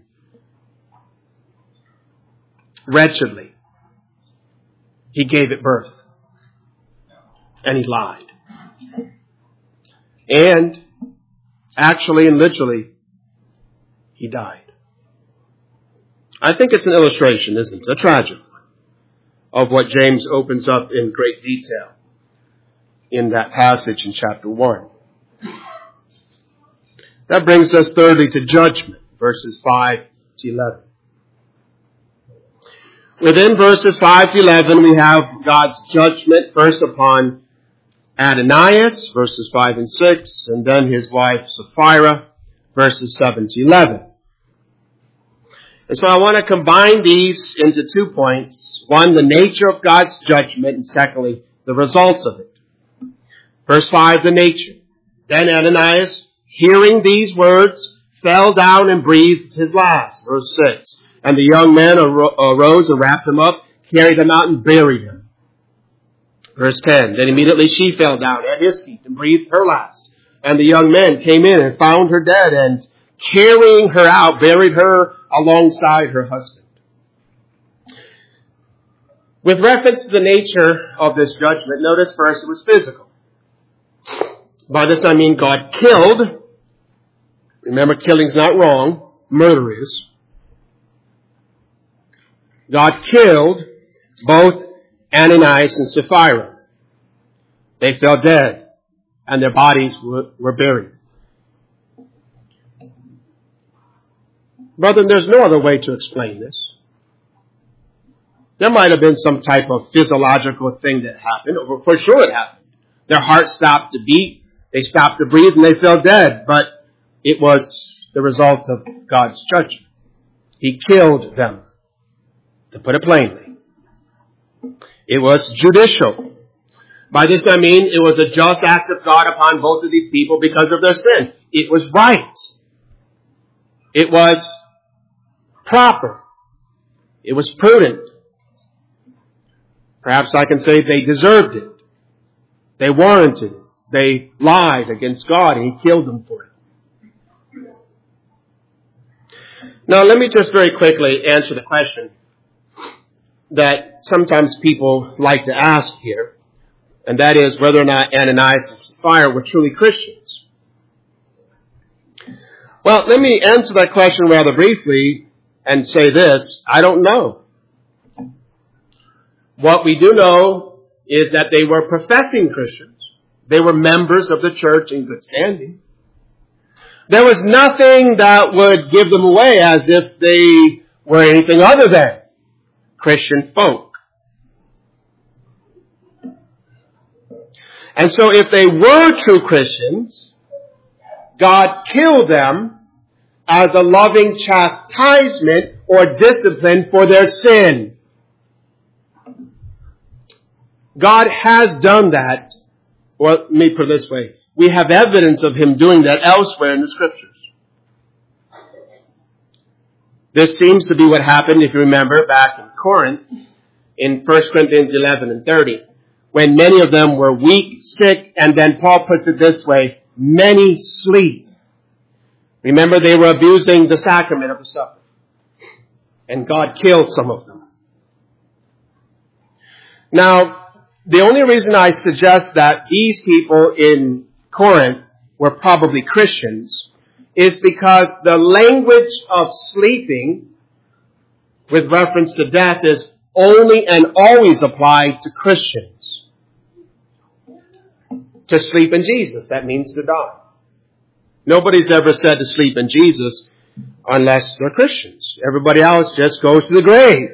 wretchedly, he gave it birth. And he lied. And actually and literally, he died. I think it's an illustration, isn't it? A tragic one of what James opens up in great detail in that passage in chapter one. That brings us thirdly to judgment, verses five to eleven. Within verses five to eleven, we have God's judgment first upon Ananias, verses five and six, and then his wife Sapphira, verses seven to eleven. And so I want to combine these into two points. One, the nature of God's judgment, and secondly, the results of it. Verse five, the nature. Then Ananias, hearing these words, fell down and breathed his last. Verse six. And the young man arose and wrapped him up, carried him out and buried him. Verse ten. Then immediately she fell down at his feet and breathed her last. And the young men came in and found her dead, and carrying her out, buried her alongside her husband. With reference to the nature of this judgment, notice first it was physical. By this I mean God killed. Remember, killing's not wrong. Murder is. God killed both Ananias and Sapphira. They fell dead, and their bodies were, were buried. Brethren, there's no other way to explain this. There might have been some type of physiological thing that happened, or for sure it happened. Their heart stopped to beat, they stopped to breathe, and they fell dead. But it was the result of God's judgment. He killed them, to put it plainly. It was judicial. By this I mean it was a just act of God upon both of these people because of their sin. It was right. It was proper. It was prudent. Perhaps I can say they deserved it. They warranted it. They lied against God and He killed them for it. Now let me just very quickly answer the question that sometimes people like to ask here, and that is whether or not Ananias and Sapphira were truly Christians. Well, let me answer that question rather briefly and say this. I don't know. What we do know is that they were professing Christians. They were members of the church in good standing. There was nothing that would give them away as if they were anything other than Christian folk. And so if they were true Christians, God killed them as a loving chastisement or discipline for their sin. God has done that. Well, let me put it this way. We have evidence of Him doing that elsewhere in the Scriptures. This seems to be what happened, if you remember, back in Corinth, in First Corinthians eleven and thirty, when many of them were weak, sick, and then Paul puts it this way, many sleep. Remember, they were abusing the sacrament of the supper. And God killed some of them. Now, the only reason I suggest that these people in Corinth were probably Christians is because the language of sleeping with reference to death is only and always applied to Christians. To sleep in Jesus, that means to die. Nobody's ever said to sleep in Jesus unless they're Christians. Everybody else just goes to the grave.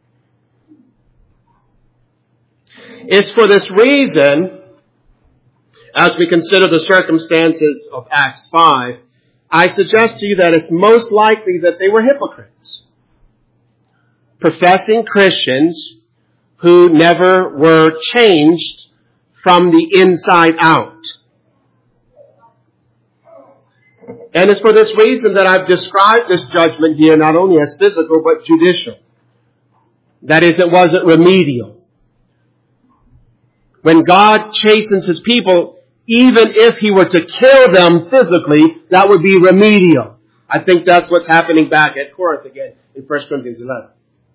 It's for this reason, as we consider the circumstances of Acts five, I suggest to you that it's most likely that they were hypocrites. professing Christians who never were changed from the inside out. And it's for this reason that I've described this judgment here not only as physical but judicial. That is, it wasn't remedial. When God chastens His people, even if He were to kill them physically, that would be remedial. I think that's what's happening back at Corinth again in First Corinthians eleven.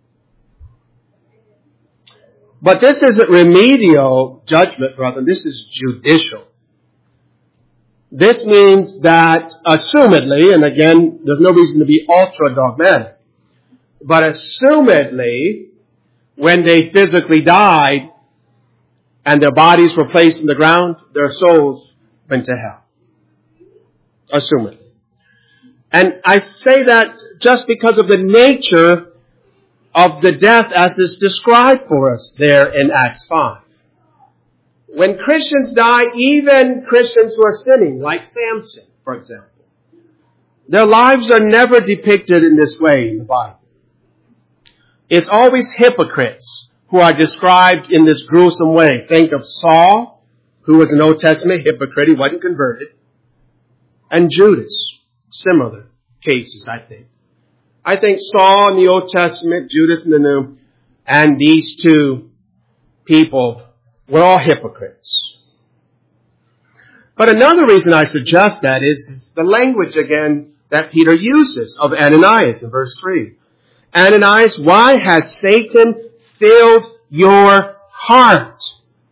But this isn't remedial judgment, brother. This is judicial. This means that, assumedly, and again, there's no reason to be ultra-dogmatic, but assumedly, when they physically died and their bodies were placed in the ground, their souls went to hell. Assumedly. And I say that just because of the nature of the death as is described for us there in Acts five. When Christians die, even Christians who are sinning, like Samson, for example, their lives are never depicted in this way in the Bible. It's always hypocrites who are described in this gruesome way. Think of Saul, who was an Old Testament hypocrite. He wasn't converted. And Judas. Similar cases, I think. I think Saul in the Old Testament, Judas in the New, and these two people were all hypocrites. But another reason I suggest that is the language again that Peter uses of Ananias in verse three. Ananias, why has Satan filled your heart?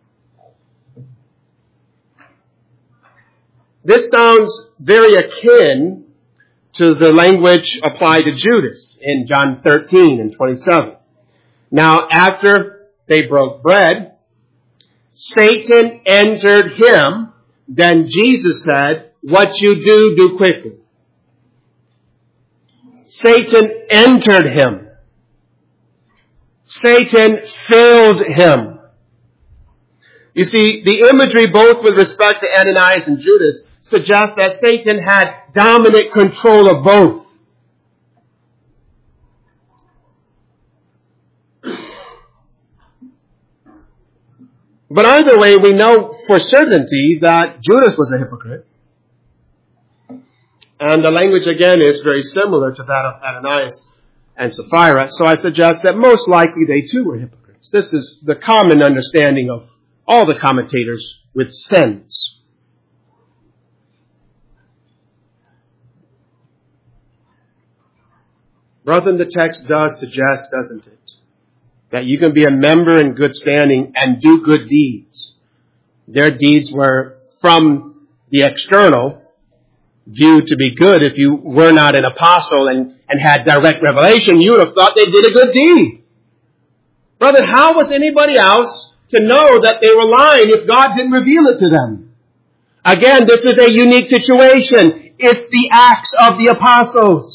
This sounds very akin to the language applied to Judas in John thirteen and twenty-seven. Now, after they broke bread, Satan entered him. Then Jesus said, what you do, do quickly. Satan entered him. Satan filled him. You see, the imagery both with respect to Ananias and Judas suggests that Satan had dominant control of both. But either way, we know for certainty that Judas was a hypocrite. And the language again is very similar to that of Ananias and Sapphira. So I suggest that most likely they too were hypocrites. This is the common understanding of all the commentators with sins. Brethren, the text does suggest, doesn't it, that you can be a member in good standing and do good deeds. Their deeds were from the external viewed to be good. If you were not an apostle and, and had direct revelation, you would have thought they did a good deed. Brother, how was anybody else to know that they were lying if God didn't reveal it to them? Again, this is a unique situation. It's the Acts of the Apostles.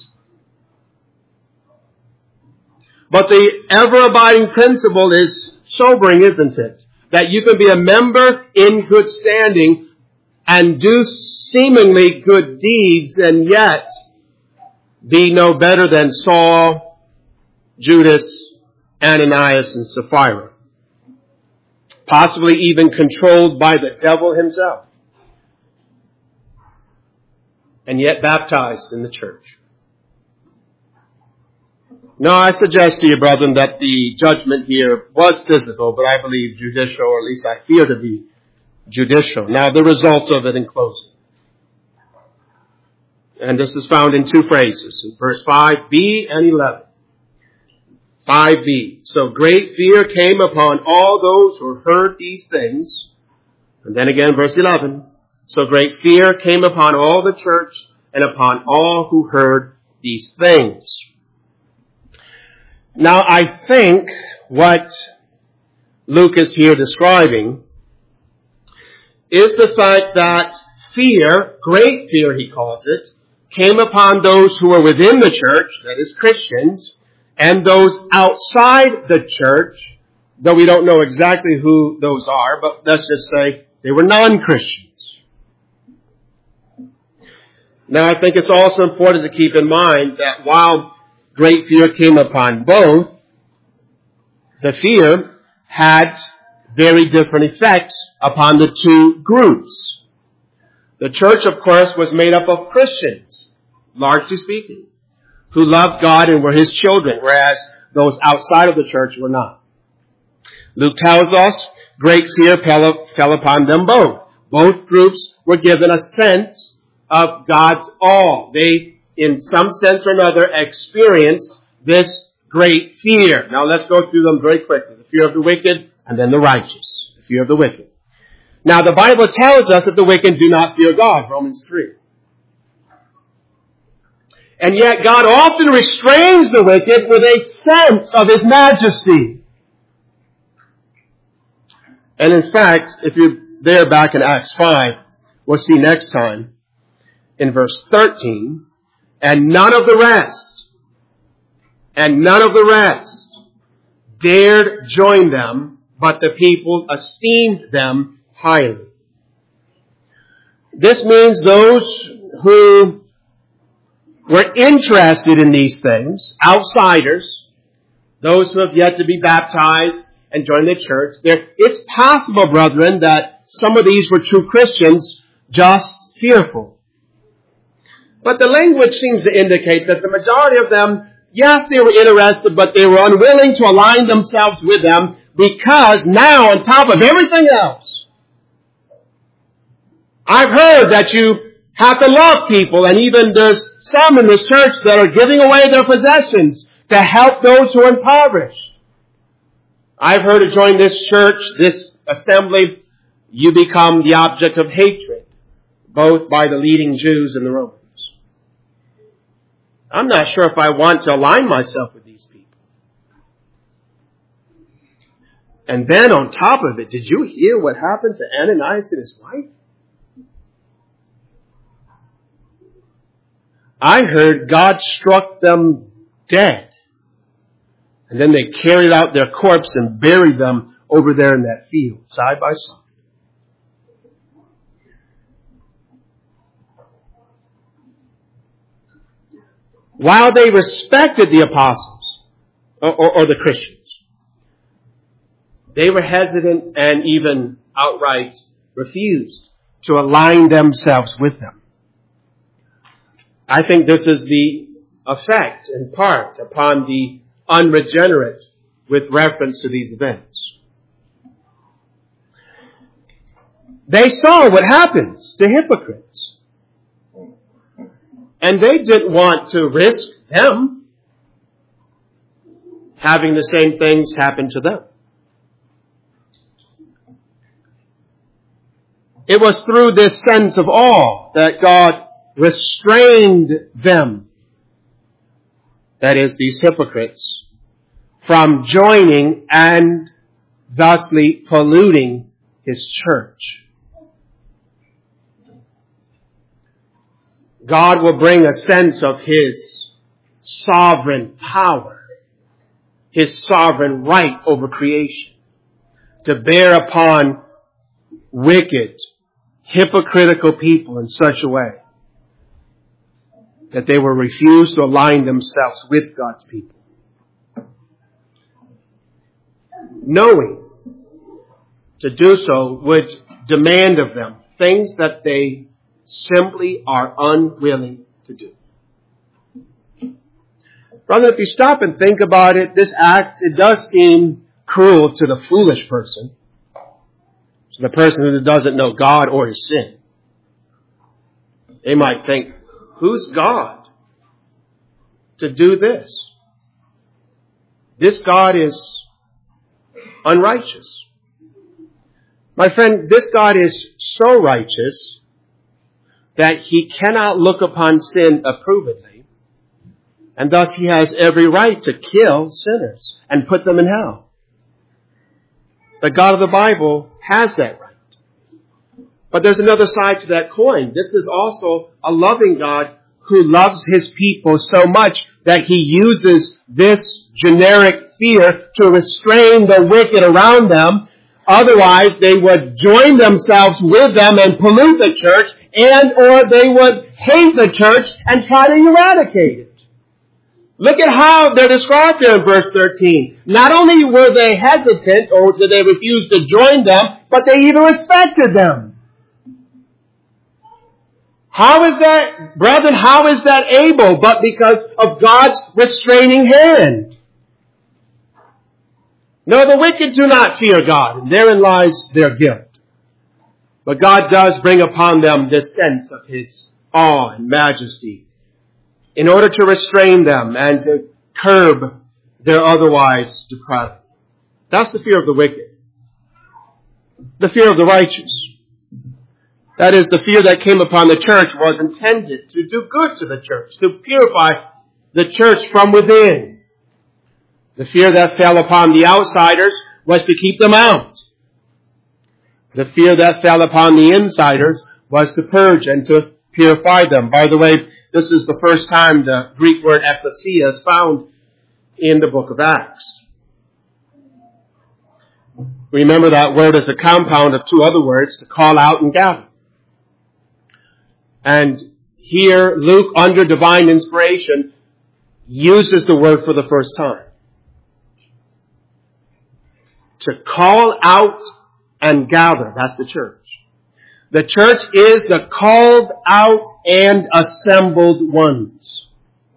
But the ever-abiding principle is sobering, isn't it? That you can be a member in good standing and do seemingly good deeds and yet be no better than Saul, Judas, Ananias, and Sapphira. Possibly even controlled by the devil himself. And yet baptized in the church. No, I suggest to you, brethren, that the judgment here was physical, but I believe judicial, or at least I fear to be judicial. Now, the results of it in closing. And this is found in two phrases, in verse five b and eleven. five b. So great fear came upon all those who heard these things. And then again, verse eleven. So great fear came upon all the church and upon all who heard these things. Now, I think what Luke is here describing is the fact that fear, great fear he calls it, came upon those who were within the church, that is Christians, and those outside the church, though we don't know exactly who those are, but let's just say they were non-Christians. Now, I think it's also important to keep in mind that while great fear came upon both, The fear had very different effects upon the two groups. The church, of course, was made up of Christians, largely speaking, who loved God and were His children, whereas those outside of the church were not. Luke tells us great fear fell, fell upon them both. Both groups were given a sense of God's awe. They, in some sense or another, experienced this great fear. Now let's go through them very quickly. The fear of the wicked and then the righteous. The fear of the wicked. Now the Bible tells us that the wicked do not fear God, Romans three. And yet God often restrains the wicked with a sense of His majesty. And in fact, if you're there back in Acts five, we'll see next time in verse thirteen, and none of the rest, and none of the rest dared join them, but the people esteemed them highly. This means those who were interested in these things, outsiders, those who have yet to be baptized and join the church, there, it's possible, brethren, that some of these were true Christians, just fearful. But the language seems to indicate that the majority of them, yes, they were interested, but they were unwilling to align themselves with them because now, on top of everything else, I've heard that you have to love people, and even there's some in this church that are giving away their possessions to help those who are impoverished. I've heard to join this church, this assembly, you become the object of hatred, both by the leading Jews and the Romans. I'm not sure if I want to align myself with these people. And then on top of it, did you hear what happened to Ananias and his wife? I heard God struck them dead. And then they carried out their corpse and buried them over there in that field, side by side. While they respected the apostles, or, or, or the Christians, they were hesitant and even outright refused to align themselves with them. I think this is the effect, in part, upon the unregenerate with reference to these events. They saw what happens to hypocrites. And they didn't want to risk them having the same things happen to them. It was through this sense of awe that God restrained them, that is, these hypocrites, from joining and thusly polluting His church. God will bring a sense of His sovereign power, His sovereign right over creation, to bear upon wicked, hypocritical people in such a way that they will refuse to align themselves with God's people. Knowing to do so would demand of them things that they simply are unwilling to do. Brother, if you stop and think about it, this act, it does seem cruel to the foolish person, to the person who doesn't know God or his sin. They might think, who's God to do this? This God is unrighteous. My friend, this God is so righteous that He cannot look upon sin approvingly, and thus He has every right to kill sinners and put them in hell. The God of the Bible has that right. But there's another side to that coin. This is also a loving God who loves His people so much that He uses this generic fear to restrain the wicked around them. Otherwise, they would join themselves with them and pollute the church, and or they would hate the church and try to eradicate it. Look at how they're described there in verse thirteen. Not only were they hesitant or did they refuse to join them, but they even respected them. How is that, brethren, how is that able? But because of God's restraining hand. No, the wicked do not fear God, and therein lies their guilt. But God does bring upon them this sense of His awe and majesty in order to restrain them and to curb their otherwise depravity. That's the fear of the wicked. The fear of the righteous. That is, the fear that came upon the church was intended to do good to the church, to purify the church from within. The fear that fell upon the outsiders was to keep them out. The fear that fell upon the insiders was to purge and to purify them. By the way, this is the first time the Greek word ecclesia is found in the book of Acts. Remember that word is a compound of two other words, to call out and gather. And here Luke, under divine inspiration, uses the word for the first time. To call out and gather. That's the church. The church is the called out and assembled ones.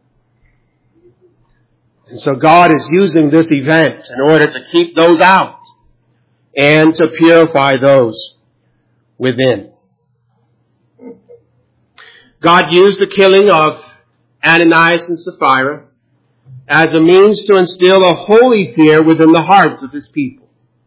And so God is using this event in order to keep those out and to purify those within. God used the killing of Ananias and Sapphira as a means to instill a holy fear within the hearts of His people.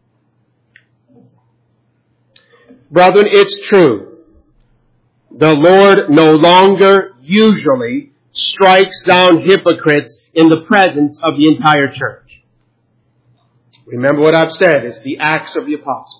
Brethren, it's true. The Lord no longer usually strikes down hypocrites in the presence of the entire church. Remember what I've said, it's the Acts of the Apostles.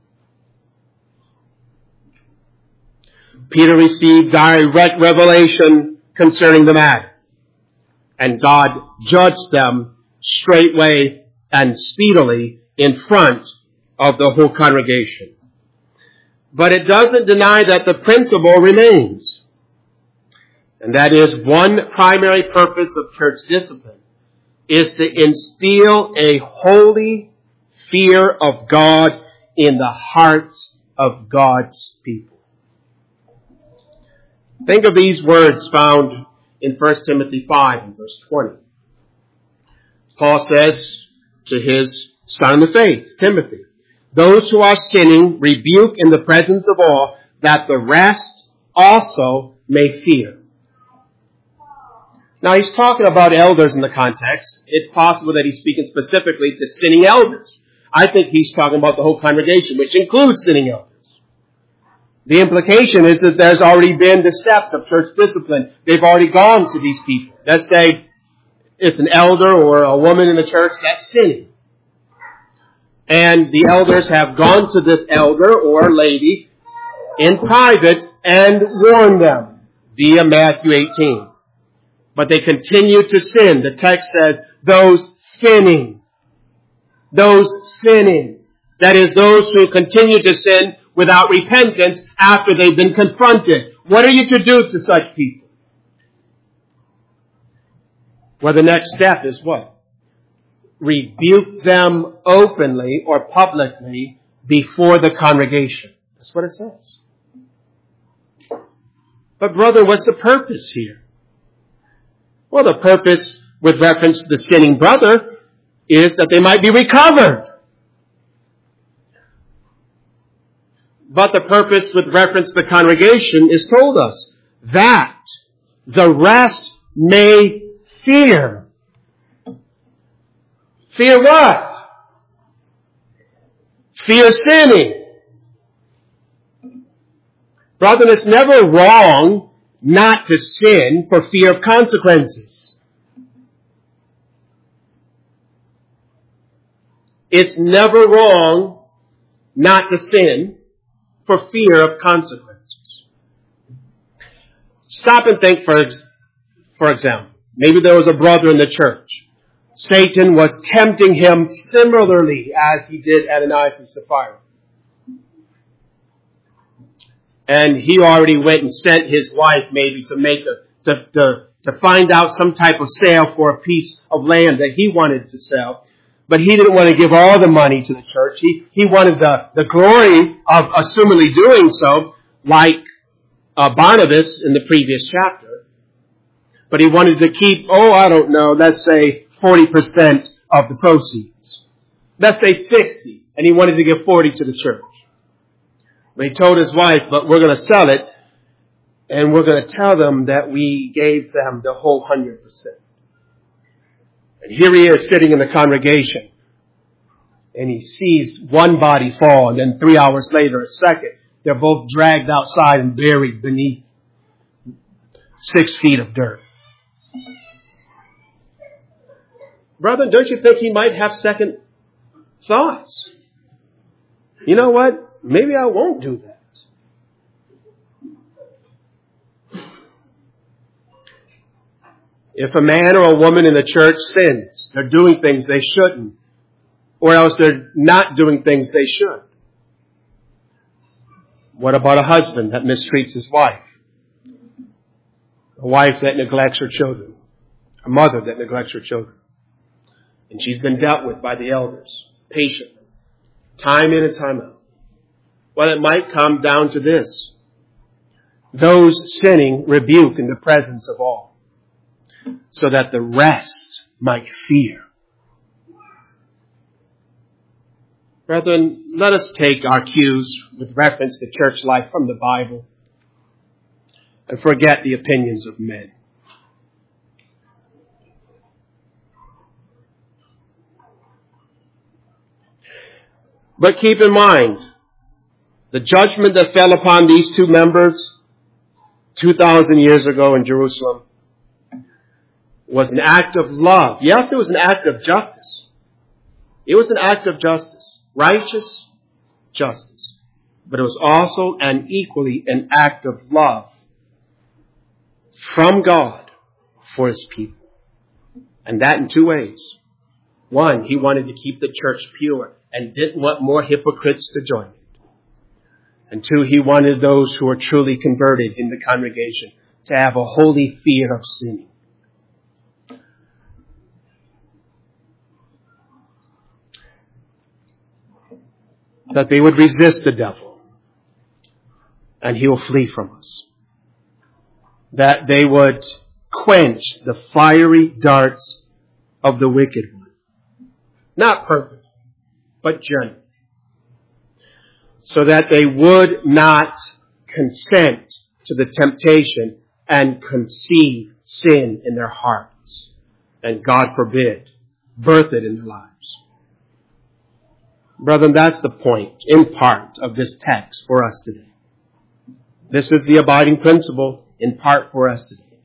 Peter received direct revelation concerning the matter, and God judged them straightway and speedily in front of the whole congregation. But it doesn't deny that the principle remains. And that is, one primary purpose of church discipline is to instill a holy fear of God in the hearts of God's people. Think of these words found in First Timothy five and verse twenty. Paul says to his son in the faith, Timothy, those who are sinning rebuke in the presence of all, that the rest also may fear. Now he's talking about elders in the context. It's possible that he's speaking specifically to sinning elders. I think he's talking about the whole congregation, which includes sinning elders. The implication is that there's already been the steps of church discipline. They've already gone to these people. Let's say it's an elder or a woman in the church that's sinning. And the elders have gone to this elder or lady in private and warned them via Matthew eighteen. But they continue to sin. The text says, those sinning. Those sinning. That is, those who continue to sin without repentance after they've been confronted. What are you to do to such people? Well, the next step is what? Rebuke them openly or publicly before the congregation. That's what it says. But brother, what's the purpose here? Well, the purpose with reference to the sinning brother is that they might be recovered. But the purpose with reference to the congregation is told us that the rest may fear. Fear what? Fear sinning. Brethren, it's never wrong not to sin for fear of consequences. It's never wrong not to sin for fear of consequences. Stop and think, for, for example, maybe there was a brother in the church. Satan was tempting him similarly as he did Ananias and Sapphira. And he already went and sent his wife maybe to make a, to, to to find out some type of sale for a piece of land that he wanted to sell. But he didn't want to give all the money to the church. He, he wanted the, the glory of assumedly doing so, like uh, Barnabas in the previous chapter. But he wanted to keep, oh, I don't know, let's say forty percent of the proceeds. Let's say sixty. And he wanted to give forty to the church. But he told his wife, but we're going to sell it. And we're going to tell them that we gave them the whole one hundred percent. And here he is sitting in the congregation. And he sees one body fall. And then three hours later, a second. They're both dragged outside and buried beneath six feet of dirt. Brother, don't you think he might have second thoughts? You know what? Maybe I won't do that. If a man or a woman in the church sins, they're doing things they shouldn't, or else they're not doing things they should. What about a husband that mistreats his wife? A wife that neglects her children? A mother that neglects her children? And she's been dealt with by the elders, patiently, time in and time out. Well, it might come down to this. Those sinning rebuke in the presence of all, so that the rest might fear. Brethren, let us take our cues with reference to church life from the Bible and forget the opinions of men. But keep in mind, the judgment that fell upon these two members two thousand years ago in Jerusalem was an act of love. Yes, it was an act of justice. It was an act of justice. Righteous justice. But it was also an equally an act of love from God for His people. And that in two ways. One, He wanted to keep the church pure and didn't want more hypocrites to join it. And two, He wanted those who were truly converted in the congregation to have a holy fear of sinning. That they would resist the devil and he will flee from us. That they would quench the fiery darts of the wicked one. Not perfect, but gentle. So that they would not consent to the temptation and conceive sin in their hearts. And God forbid, birth it in their lives. Brethren, that's the point, in part, of this text for us today. This is the abiding principle, in part, for us today.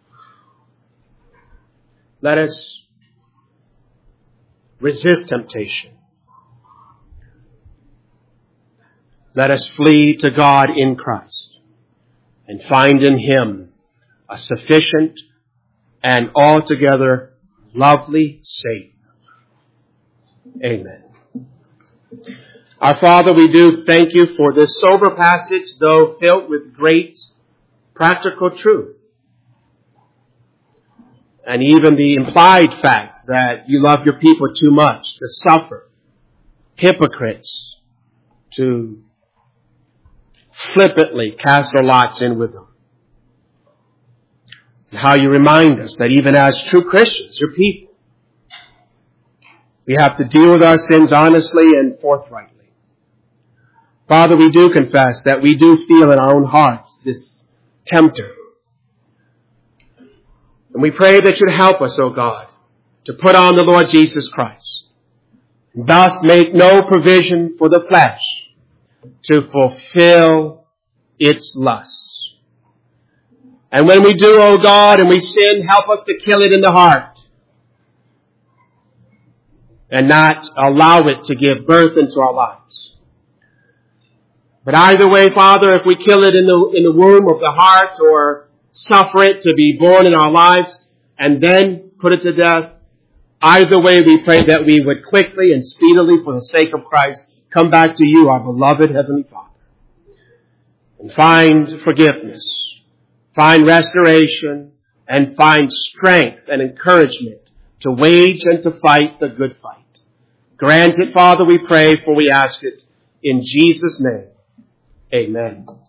Let us resist temptation. Let us flee to God in Christ and find in Him a sufficient and altogether lovely Savior. Amen. Our Father, we do thank you for this sober passage, though filled with great practical truth. And even the implied fact that you love your people too much to suffer hypocrites to flippantly cast their lots in with them. And how you remind us that even as true Christians, your people, we have to deal with our sins honestly and forthrightly. Father, we do confess that we do feel in our own hearts this tempter. And we pray that you'd help us, O God, to put on the Lord Jesus Christ. And thus make no provision for the flesh to fulfill its lusts. And when we do, O God, and we sin, help us to kill it in the heart. And not allow it to give birth into our lives. But either way, Father, if we kill it in the, in the womb of the heart or suffer it to be born in our lives and then put it to death, either way we pray that we would quickly and speedily, for the sake of Christ, come back to you, our beloved Heavenly Father, and find forgiveness, find restoration, and find strength and encouragement to wage and to fight the good fight. Grant it, Father, we pray, for we ask it in Jesus' name. Amen.